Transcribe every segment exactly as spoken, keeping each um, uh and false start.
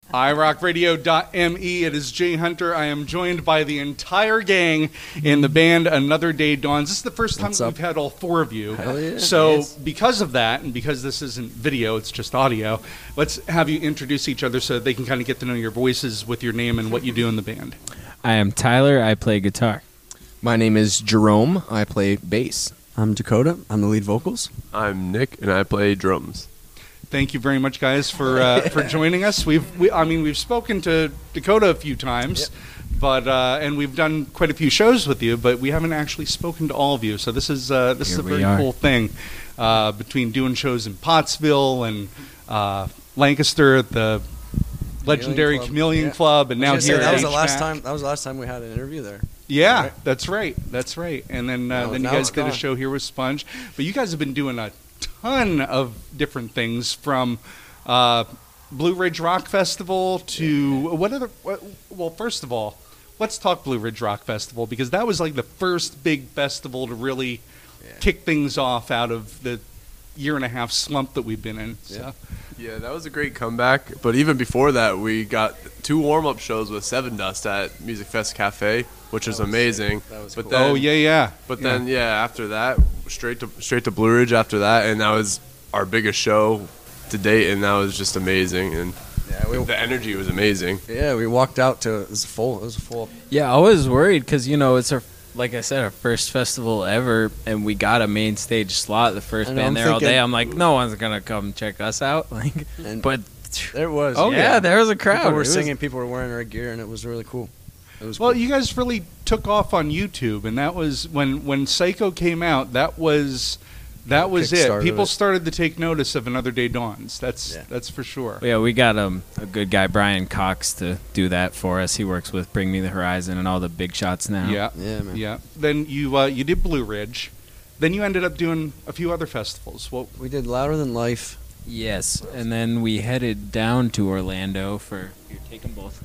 i rock radio dot m e. It is Jay Hunter. I am joined by the entire gang in the band Another Day Dawns. This is the first time What's that up? we've had all four of you. Hell yeah. So Yes. because of that, and because this isn't video, it's just audio, let's have you introduce each other so that they can kind of get to know your voices with your name and what you do in the band. I am Tyler. I play guitar. My name is Jerome. I play bass. I'm Dakota. I'm the lead vocals. I'm Nick, and I play drums. Thank you very much, guys, for uh, for joining us. We've, we, I mean, we've spoken to Dakota a few times, yep. but uh, and we've done quite a few shows with you, but we haven't actually spoken to all of you. So this is uh, this Here is a we very are. cool thing uh, between doing shows in Pottsville and uh, Lancaster at the legendary Club. Chameleon Yeah. Club, and I now was here gonna say, at that was the last H M A C. time. That was the last time we had an interview there. Yeah, Right. that's right. That's right. And then uh, Now- then you now guys it's did a gone. show here with Sponge. But you guys have been doing a ton of different things, from uh, Blue Ridge Rock Festival to what other? What, well, first of all, let's talk Blue Ridge Rock Festival, because that was like the first big festival to really Yeah. kick things off out of the year and a half slump that we've been in. So. Yeah, that was a great comeback. But even before that, we got two warm-up shows with Seven Dust at Music Fest Cafe, which was amazing. That was but cool. then, Oh yeah, yeah. But Yeah. then, yeah, after that, straight to straight to Blue Ridge after that, and that was our biggest show to date, and that was just amazing. And Yeah, we, the energy was amazing. yeah, we walked out to it was full. It was full. Yeah, I was worried because, you know, it's our, like I said, our first festival ever, and we got a main stage slot, the first I know, band I'm there all thinking- day. I'm like, no one's going to come check us out. Like, And But, there was. Oh, yeah, yeah. there was a crowd. People It were was- singing. People were wearing our gear, and it was really cool. It was Well, cool. you guys really took off on YouTube, and that was when when Psycho came out. That was that was it. Kickstarted People it. started to take notice of Another Day Dawns. That's Yeah. that's for sure. Yeah, we got um, a good guy, Brian Cox, to do that for us. He works with Bring Me the Horizon and all the big shots now. Yeah, Yeah, man. yeah. Then you uh, you did Blue Ridge. Then you ended up doing a few other festivals. Well, We did Louder Than Life. Yes, and then we headed down to Orlando for... You're taking both.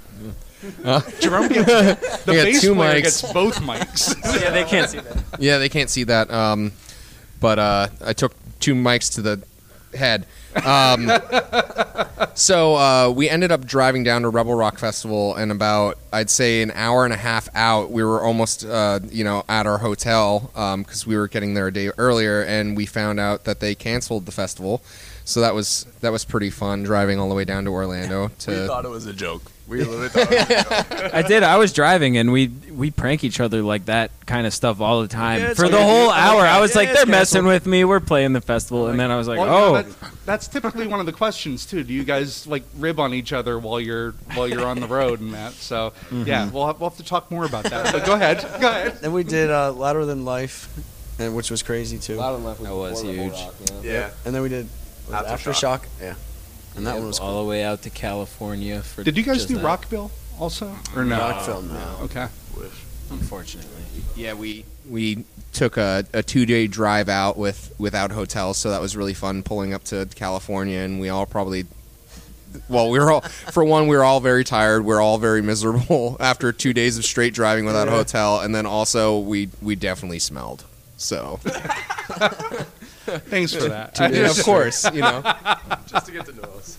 Jerome gets the We got bass two player mics. gets both mics. Yeah, they can't see that. Yeah, they can't see that. Um, but uh, I took two mics to the head. Um, so uh, we ended up driving down to Rebel Rock Festival, and about, I'd say, an hour and a half out, we were almost, uh, you know, at our hotel because we were getting there a day earlier, and we found out that they canceled the festival. So that was that was pretty fun, driving all the way down to Orlando. We To thought it was a joke. We literally thought it was a joke. I did. I was driving, and we we prank each other like that kind of stuff all the time. Yeah, it's For the okay. whole Oh, hour, yeah. I was Yeah, like, it's they're messing canceled. with me. We're playing the festival. And then I was like, Well, oh. you know, that, that's typically one of the questions too. Do you guys like rib on each other while you're while you're on the road and that? So yeah, we'll have, we'll have to talk more about that. But go ahead, go ahead. Then we did uh, Louder Than Life, and which was crazy too. Loud and Left That was before Rebel huge. Rock, yeah. Yeah. And then we did was it Aftershock. Aftershock. Yeah, and that one was all cool. the way out to California for Did you guys just do that. Rockville also or no? Rock film now. Okay. Unfortunately. Yeah, we we took a, a two day drive out with without hotels, so that was really fun pulling up to California, and we all probably. Well, we were all for one, we were all very tired. We are all very miserable after two days of straight driving without a hotel, and then also we we definitely smelled. So, Thanks for that. yeah, of course, you know. Just to get to know us.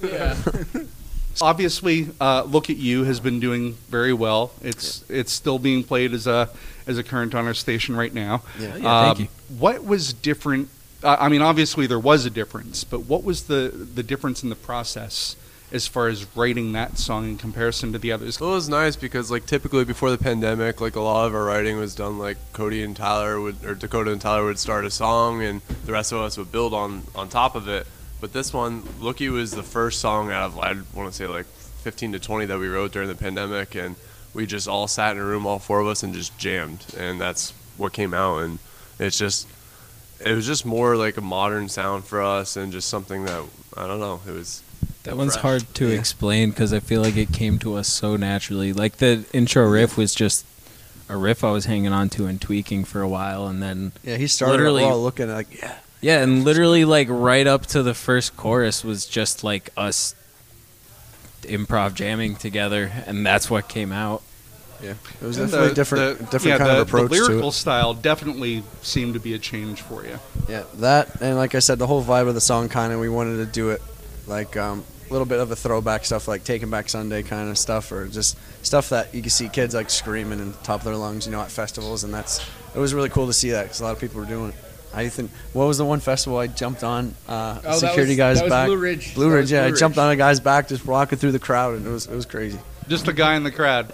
Obviously, uh, Look at You has been doing very well. It's it's still being played as a as a current on our station right now. Yeah. Yeah, thank you. What was different? Uh, I mean, obviously there was a difference, but what was the the difference in the process as far as writing that song in comparison to the others? Well, it was nice because, like, typically before the pandemic, like, a lot of our writing was done, like, Cody and Tyler would, or Dakota and Tyler would start a song, and the rest of us would build on, on top of it. But this one, Looky was the first song out of, I want to say, like, fifteen to twenty that we wrote during the pandemic, and we just all sat in a room, all four of us, and just jammed, and that's what came out, and it's just, it was just more like a modern sound for us, and just something that, I don't know, it was... That one's fresh. hard to Yeah. explain because I feel like it came to us so naturally. Like the intro riff was just a riff I was hanging on to and tweaking for a while, and then Yeah, he started Literally- we're all looking at like, yeah. yeah, and literally like right up to the first chorus was just like us improv jamming together, and that's what came out. Yeah, it was And definitely the- different, the- different yeah, kind the, of approach the lyrical to it. style definitely seemed to be a change for you. Yeah, that and like I said, the whole vibe of the song kind of we wanted to do it like um, a little bit of a throwback stuff like Taking Back Sunday kind of stuff, or just stuff that you can see kids like screaming in the top of their lungs, you know, at festivals, and that's it was really cool to see that because a lot of people were doing it. I think what was the one festival I jumped on? Uh, Oh, that security was- guy's that was back. Blue Ridge. Blue That Ridge, was yeah. Blue I jumped Ridge. on a guy's back, just walking through the crowd, and it was it was crazy. Just a guy in the crowd.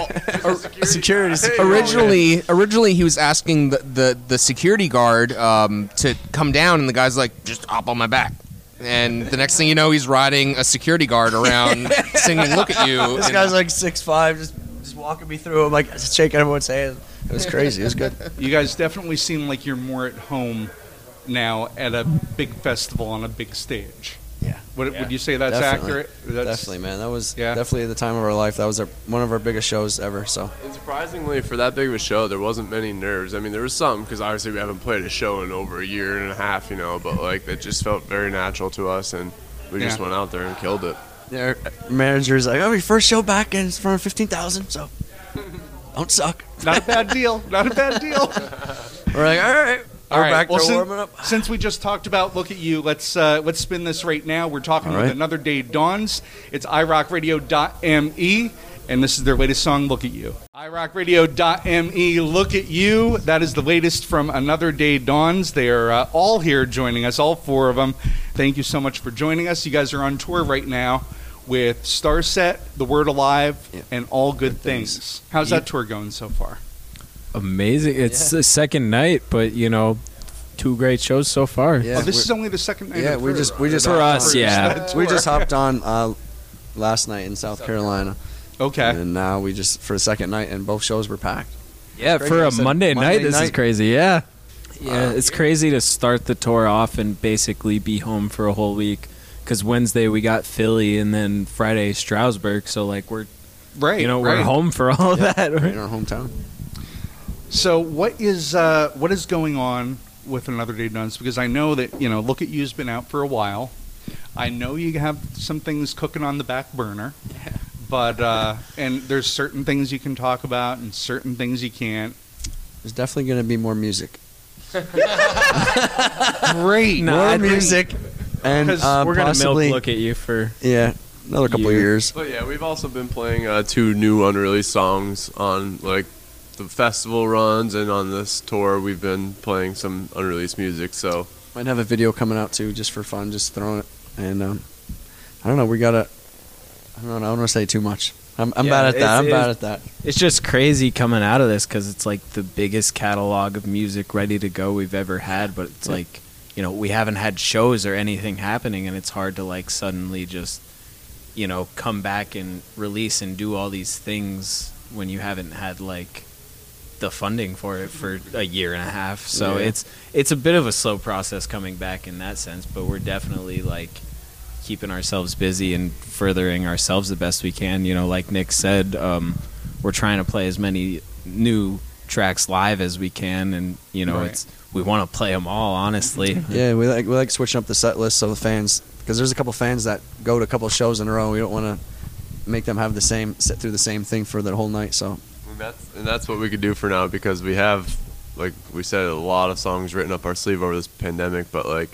Security, security. Originally, originally he was asking the, the, the security guard um, to come down, and the guy's like, "Just hop on my back." And the next thing you know, he's riding a security guard around, singing "Look at You." This And- guy's like six five, just just walking me through. I'm like just shaking everyone's hand. It was crazy. It was good. You guys definitely seem like you're more at home now at a big festival on a big stage. Yeah. Would, would you say that's Definitely. accurate? That's, Definitely, man. That was Yeah. definitely the time of our life. That was our, one of our biggest shows ever. So And surprisingly, for that big of a show, there wasn't many nerves. I mean, there was some because obviously we haven't played a show in over a year and a half, you know. But like, it just felt very natural to us, and we just Yeah. went out there and killed it. their manager's like, "Oh, your first show back, and it's for fifteen thousand. So don't suck." Not a bad deal. Not a bad deal. We're like, "All right, All we're right. back well, to sin- warming up." Since we just talked about Look at You, let's uh, let's spin this right now. We're talking All with right. Another Day Dawns. It's i rock radio dot m e, and this is their latest song, Look at You. i rock radio dot m e, Look at You. That is the latest from Another Day Dawns. They are uh, all here joining us, all four of them. Thank you so much for joining us. You guys are on tour right now with Starset, The Word Alive, Yeah. and All Good, Good Things. Things. How's that tour going so far? Amazing. It's the second night, but you know, two great shows so far. Yeah, oh, this we're- is only the second night yeah, of the we tour. just we just For hopped us, on- yeah. we just hopped on uh, last night in South Carolina, Okay. and now we just for the second night, and both shows were packed. Yeah, Crazy. for I a said Monday, Monday night, this is night. crazy. Yeah. Yeah, it's crazy to start the tour off and basically be home for a whole week. Because Wednesday we got Philly and then Friday Stroudsburg. So, like, we're, Right. you know, we're right. home for all of that. in Right? our hometown. So what is uh, what is going on with Another Day Dawns? Because I know that you know, Look at You's been out for a while. I know you have some things cooking on the back burner, but uh, and there's certain things you can talk about and certain things you can't. There's definitely going to be more music, Great. No, more I think music, and 'cause uh, we're going to possibly milk Look at You for. yeah, another couple of year. years. But yeah, we've also been playing uh, two new unreleased songs on like the festival runs, and on this tour we've been playing some unreleased music. So Might have a video coming out too, just for fun, just throwing it. And um, I don't know, we gotta. I don't know. I don't want to say too much. I'm, I'm Yeah, bad at that. it's- I'm bad it's- at that. It's just crazy coming out of this because it's like the biggest catalog of music ready to go we've ever had. But it's Yeah. like, you know, we haven't had shows or anything happening, and it's hard to like suddenly just, you know, come back and release and do all these things when you haven't had like the funding for it for a year and a half. So Yeah. it's it's a bit of a slow process coming back in that sense, but we're definitely like keeping ourselves busy and furthering ourselves the best we can. You know, like Nick said, um, we're trying to play as many new tracks live as we can, and you know, Right. it's we want to play them all. Honestly, Yeah, we like we like switching up the set list so the fans, because there's a couple fans that go to a couple shows in a row. We don't want to make them have the same sit through the same thing for the whole night. So and that's and that's what we could do for now, because we have, like we said, a lot of songs written up our sleeve over this pandemic. But like,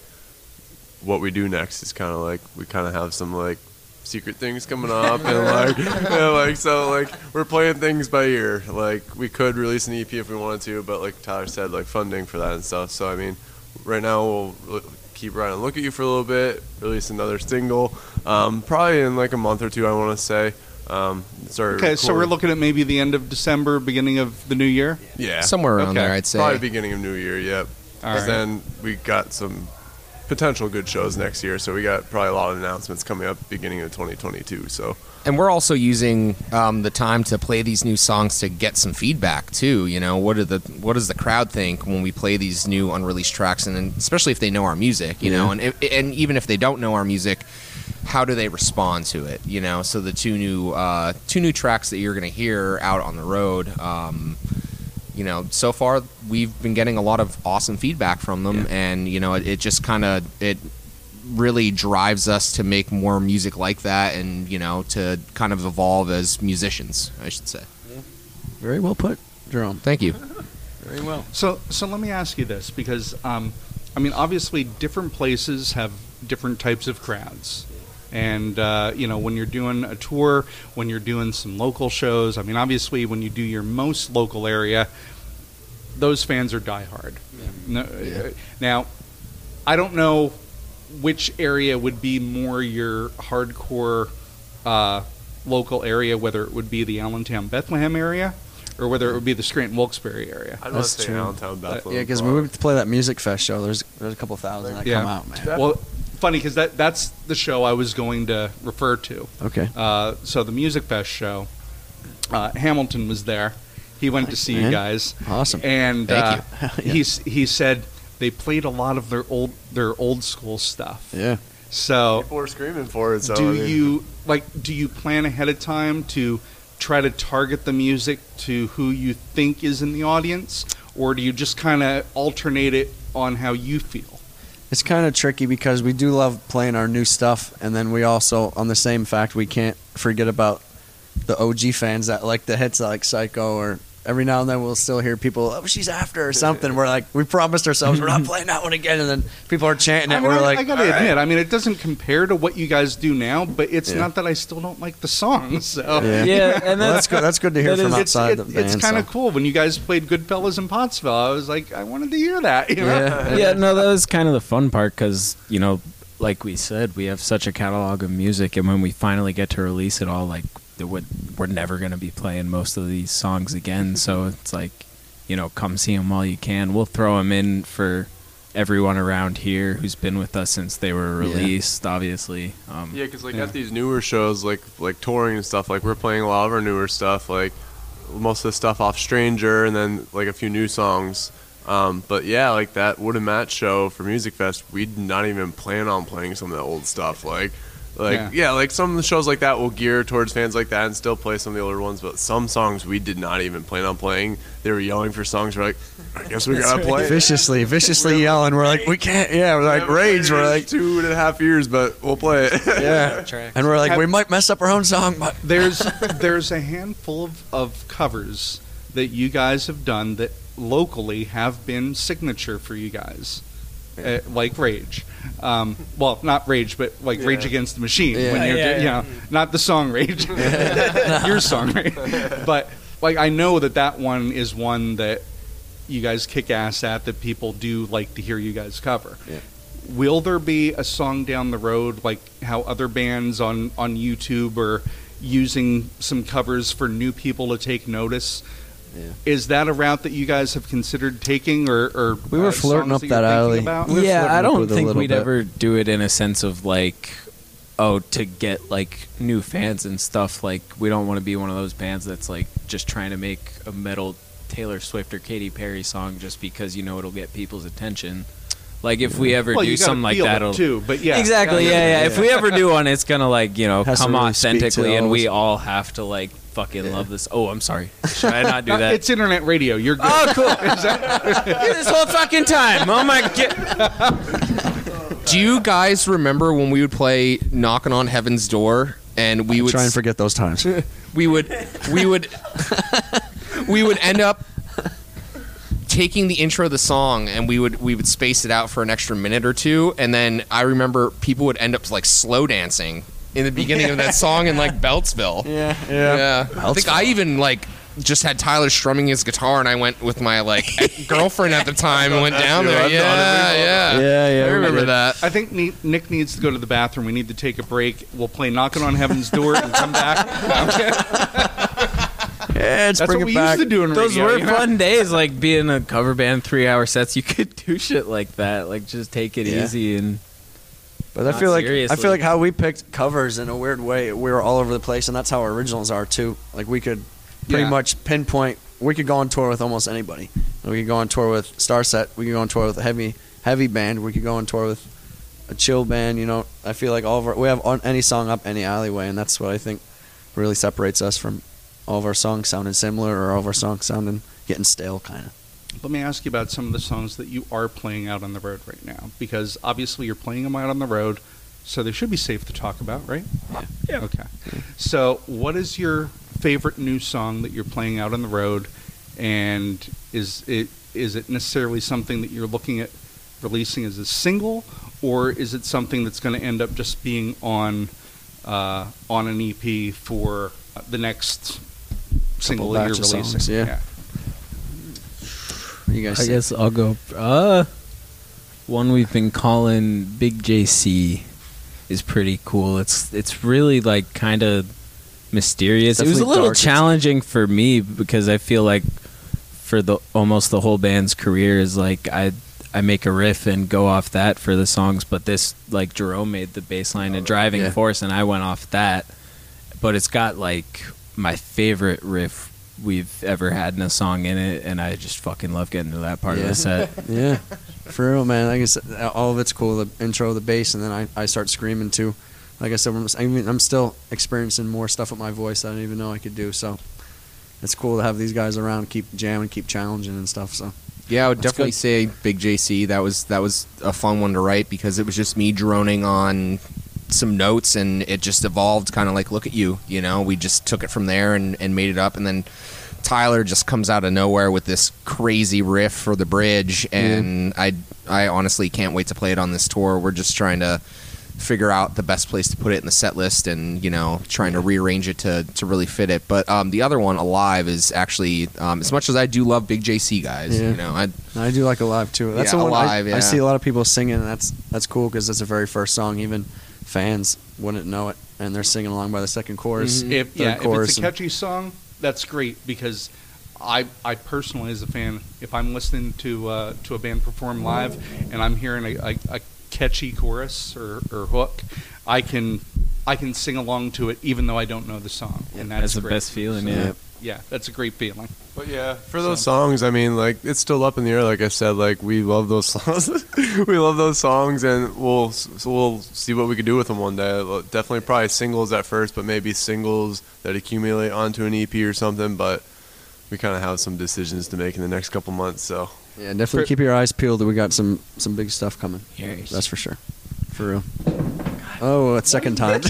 what we do next is kind of like we kind of have some like secret things coming up, and like yeah, like so like we're playing things by ear. Like we could release an E P if we wanted to, but like Tyler said, like funding for that and stuff. So I mean, right now we'll l- keep riding Look at You for a little bit, release another single, um, probably in like a month or two, I want to say. Um, start Okay, so we're recording- looking at maybe the end of December, beginning of the new year. yeah, somewhere around Okay. there, I'd say. probably beginning of New Year. Yep. All Because right. then we got some potential good shows next year, so we got probably a lot of announcements coming up beginning of twenty twenty-two. So And we're also using um, the time to play these new songs to get some feedback too. You know, what do the what does the crowd think when we play these new unreleased tracks, and then especially if they know our music, you know, and if, and even if they don't know our music, how do they respond to it? You know, so the two new uh, two new tracks that you're going to hear out on the road. Um, you know, so far we've been getting a lot of awesome feedback from them, and you know, it, it just kind of it really drives us to make more music like that, and you know, to kind of evolve as musicians, I should say. very well put, Jerome. Thank you. Very well. So, so let me ask you this, because um, I mean, obviously, different places have different types of crowds. And, uh, you know, when you're doing a tour, when you're doing some local shows, I mean, obviously, when you do your most local area, those fans are diehard. Yeah. No, yeah. Now, I don't know which area would be more your hardcore uh, local area, whether it would be the Allentown, Bethlehem area, or whether it would be the Scranton, Wilkes-Barre area. I'd want to say Allentown, Bethlehem. Uh, yeah, because when we went to play that Music Fest show, there's there's a couple thousand that yeah. come out, man. Well, funny because that that's the show I was going to refer to. Okay. Uh, so the Music Fest show, uh, Hamilton was there. He went to see man. you guys. Awesome. And Thank uh, you. he he said they played a lot of their old their old school stuff. Yeah. So People were screaming for it. So do I mean, you like do you plan ahead of time to try to target the music to who you think is in the audience, or do you just kind of alternate it on how you feel? It's kind of tricky because we do love playing our new stuff, and then we also, on the same fact, we can't forget about the O G fans that like the hits like Psycho, or every now and then we'll still hear people, oh, she's after or something. We're like, we promised ourselves we're not playing that one again, and then people are chanting it. I mean, we're I, like, I gotta all admit, right. I mean, it doesn't compare to what you guys do now, but it's Yeah. not that I still don't like the songs. So. Yeah. Yeah, and Well, that's that's good. That's good to hear that from is- It's, outside it- the band. it's kind of so. cool when you guys played Goodfellas in Pottsville. I was like, I wanted to hear that. You know? Yeah. yeah, no, that was kind of the fun part because, you know, like we said, we have such a catalog of music, and when we finally get to release it all, like, there would, we're never going to be playing most of these songs again. So it's like, you know, come see them while you can. We'll throw them in for everyone around here who's been with us since they were released, obviously. Um, Yeah, because like Yeah. at these newer shows, like like touring and stuff, like we're playing a lot of our newer stuff, like most of the stuff off Stranger, and then like a few new songs. Um, but yeah, like that Wood and Matt show for Music Fest, we'd not even plan on playing some of the old stuff. Like, like Yeah. yeah. like some of the shows like that will gear towards fans like that and still play some of the older ones. But some songs we did not even plan on playing. They were yelling for songs. We're like, I guess we gotta play. it. viciously, viciously yelling. We're like, we can't. Yeah, we're like We haven't rage. played it We're in like, two and a half years, but we'll play it. yeah. And we're like, Have- we might mess up our own song, but There's there's a handful of, of covers that you guys have done that locally have been signature for you guys, uh, like Rage. Um, well, not Rage, but like Yeah. Rage Against the Machine. Yeah. When you're, Yeah, do- yeah. you know, not the song Rage, your song Rage. But like I know that that one is one that you guys kick ass at, that people do like to hear you guys cover. Yeah. Will there be a song down the road like how other bands on, on YouTube are using some covers for new people to take notice? Yeah. Is that a route that you guys have considered taking, or, or We were uh, flirting songs up that, that you're thinking alley. about? We're yeah, flirting I up don't with a think little we'd bit. ever do it in a sense of like, oh, to get like new fans and stuff. Like, we don't want to be one of those bands that's like just trying to make a metal Taylor Swift or Katy Perry song just because you know it'll get people's attention. Like, if we ever Well, do you gotta something like feel it, that, it'll too. But yeah, exactly, yeah, yeah, yeah. If we ever do one, it's gonna like you know Has to come really speak to authentically, and all we us. all have to like fucking Yeah. love this. Oh, I'm sorry. Should I not do No, that? it's internet radio. You're good. Oh, cool. This whole fucking time. Oh my god. Do you guys remember when we would play Knocking on Heaven's Door and we would try and s- forget those times. we would we would we would end up taking the intro of the song and we would we would space it out for an extra minute or two, and then I remember people would end up like slow dancing in the beginning of that song in like Beltsville. yeah, Yeah. I think I even like just had Tyler strumming his guitar and I went with my like girlfriend at the time and went down you. there. I've done it Yeah, before. yeah. Yeah, yeah, I we remember did. that. I think Ne- Nick needs to go to the bathroom. We need to take a break. We'll play Knocking on Heaven's Door and come back. Yeah, let's That's bring what it we back. used to do in Those radio. were you know? fun days, like being a cover band, three hour sets. You could do shit like that, like just take it Yeah. easy and. But I Not feel like seriously. I feel like how we picked covers in a weird way. We were all over the place, and that's how our originals are too. Like we could pretty Yeah. much pinpoint. We could go on tour with almost anybody. We could go on tour with Starset. We could go on tour with a heavy heavy band. We could go on tour with a chill band. You know, I feel like all of our we have on any song up any alleyway, and that's what I think really separates us from all of our songs sounding similar or all of our songs sounding getting stale, kind of. Let me ask you about some of the songs that you are playing out on the road right now, because obviously you're playing them out on the road, so they should be safe to talk about, right? Yeah. Okay. So, what is your favorite new song that you're playing out on the road, and is it is it necessarily something that you're looking at releasing as a single, or is it something that's going to end up just being on uh, on an E P for the next single that batch you're of releasing. songs, yeah. You guys I see? guess I'll go. Uh, one we've been calling Big J C is pretty cool. It's it's really like kind of mysterious. It was a Definitely little dark. challenging for me because I feel like for the almost the whole band's career is like I I make a riff and go off that for the songs, but this like Jerome made the bass line and driving Yeah. force and I went off that. But it's got like my favorite riff we've ever had in a song in it, and I just fucking love getting to that part of Yeah. the set. Yeah, for real, man. Like I said, all of it's cool. The intro, the bass, and then I, I start screaming too. Like I said, I'm, I mean, I'm still experiencing more stuff with my voice that I didn't even know I could do. So it's cool to have these guys around, keep jamming, keep challenging and stuff. So Yeah, I would That's definitely good. say Big J C. That was that was a fun one to write because it was just me droning on some notes and it just evolved kind of like Look at You. You know, we just took it from there and, and made it up, and then Tyler just comes out of nowhere with this crazy riff for the bridge, and I I honestly can't wait to play it on this tour. We're just trying to figure out the best place to put it in the set list and, you know, trying to rearrange it to, to really fit it. But um, the other one, Alive, is actually, um, as much as I do love Big J C, guys, Yeah. you know, I I do like Alive too. That's Yeah, the one I- Alive, I, yeah. see a lot of people singing, and that's that's cool because that's the very first song. Even fans wouldn't know it, and they're singing along by the second chorus. If third yeah, if chorus it's a and- catchy song, that's great because I I personally, as a fan, if I'm listening to uh, to a band perform live and I'm hearing a, a, a catchy chorus or, or hook, I can I can sing along to it even though I don't know the song, and that's, That's the great. best feeling, So, yeah. yeah, that's a great feeling. But yeah, for those songs, I mean, like it's still up in the air. Like I said, like we love those songs. we love those songs, and we'll so we'll see what we could do with them one day. Definitely, probably singles at first, but maybe singles that accumulate onto an E P or something. But we kind of have some decisions to make in the next couple months. So Yeah, definitely For- keep your eyes peeled. We got some some big stuff coming. Yes. That's for sure. For real. Oh, it's second time.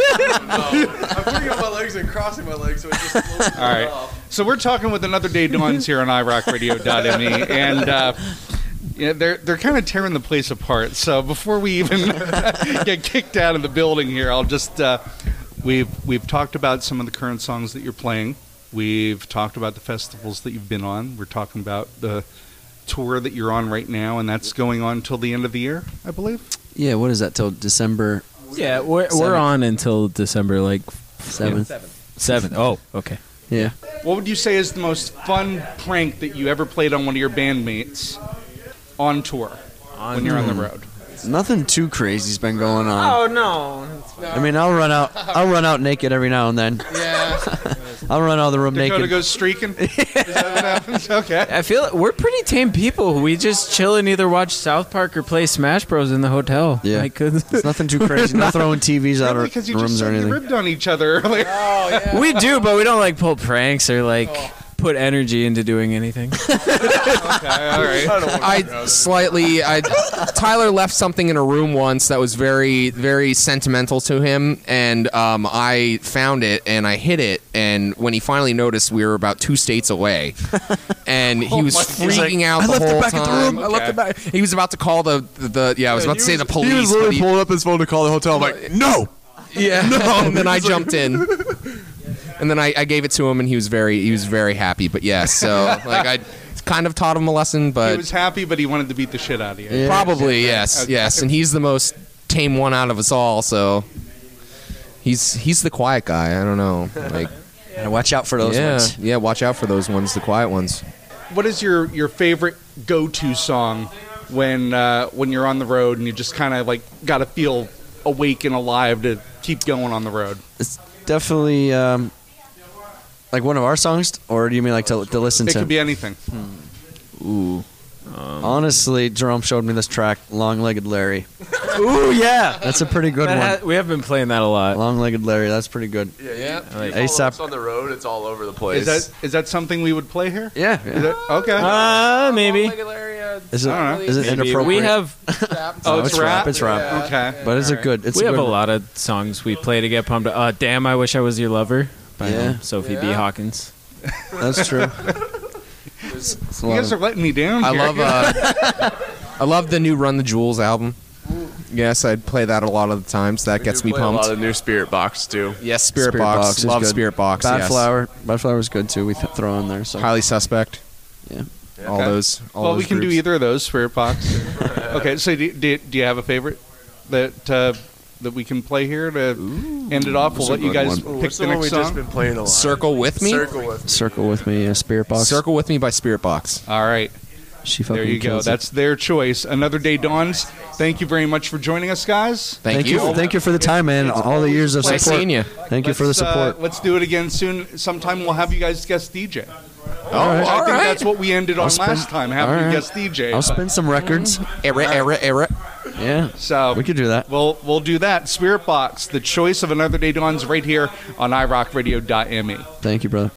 I'm putting up my legs and crossing my legs, so it just All right. So we're talking with another Day Dawns here on i rock radio dot m e, and uh, yeah, they're they're kind of tearing the place apart. So before we even get kicked out of the building here, I'll just uh, we've we've talked about some of the current songs that you're playing. We've talked about the festivals that you've been on. We're talking about the tour that you're on right now, and that's going on till the end of the year, I believe. Yeah, what is that till December Yeah, we're, we're Seventh. on until December like seventh? seventh. Oh, okay. Yeah. What would you say is the most fun prank that you ever played on one of your bandmates on tour when you're on the road? Nothing too crazy's been going on. Oh no. I mean, I'll run out. I'll run out naked every now and then. yeah. I'll run out of the room Dakota naked. goes streaking? Is that what happens? Okay. I feel we're pretty tame people. We just chill and either watch South Park or play Smash Bros in the hotel. Yeah. Like, 'cause- It's nothing too crazy. Not throwing T Vs out Really? of Because you rooms just or said you anything. ribbed on each other earlier. we do, but we don't like pull pranks or like put energy into doing anything. Okay, all right. I slightly I Tyler left something in a room once that was very very sentimental to him, and um, I found it and I hid it, and when he finally noticed, we were about two states away, and he was freaking out "I the left it whole back at the time. room." I left it back. He was about to call the the, the yeah I was about to say the police. He was but literally he- pulling up his phone to call the hotel. I'm like, no. Yeah, no. And then I jumped in, and then I, I gave it to him, and he was very he was very happy. But yes, so like I kind of taught him a lesson, He but was happy, but he wanted to beat the shit out of you. Yeah. probably yes, Okay. yes. And he's the most tame one out of us all, so he's he's the quiet guy. I don't know, like Gotta watch out for those yeah, ones. yeah. Watch out for those ones, the quiet ones. What is your, your favorite go-to song when uh, when you're on the road and you just kind of like got to feel awake and alive to keep going on the road? It's definitely um, like one of our songs, or do you mean like to, to listen It to? could be anything. Ooh. Honestly, Jerome showed me this track, "Long-Legged Larry." Ooh, yeah. That's a pretty good That one. ha- we have been playing that a lot. "Long-Legged Larry." That's pretty good. Yeah, yeah. Like- ASAP. on the road, it's all over the place. Is that is that something we would play here? Yeah. Is yeah. that, okay. Uh, maybe. Is it? I don't know. Is it Maybe. inappropriate? We have oh, No, it's, it's rap. rap, it's rap. Okay. But it's a good. It's we a have good a one. lot of songs we play to get pumped. Uh, Damn, I Wish I Was Your Lover by Yeah. um, Sophie B. Yeah. Hawkins. That's true. It's a You lot guys of- are letting me down. I here. love uh, I love the new Run the Jewels album. Yes, I'd play that a lot of the times. That We gets do me play pumped. A lot of new Spirit Box too. Yes, Spirit, Spirit Box. Box is Love good. Spirit Box. Bad yes. Flower. Bad Flower is good too. We th- throw in there. So Highly Suspect. yeah. All Okay. those. All well, those we can do groups. either of those, Spirit Box. Okay, so do, do, do you have a favorite that uh, that we can play here to end it off? We'll that's a let you good guys one. Ooh, pick what's the the one next we song. just been playing a lot? Circle with me. Circle with me. Circle with me. Yeah, Spirit Box. Circle with me by Spirit Box. All right. She fucking There you go. kills it. That's their choice. Another Day Dawns. Thank you very much for joining us, guys. Thank, Thank you. you. Thank you for the time, man. All the years of Nice support. seeing you. Thank you for the Let's, uh, support. let's do it again soon. Sometime we'll have you guys guest D J. Oh, right. I all think right. that's what we ended on spin- last time, having all you right. guest D J. I'll spin some records. Era, era, era. Yeah. So We could do that. We'll we'll do that. Spirit Box, the choice of Another Day Dawns, right here on i rock radio dot m e. Thank you, brother.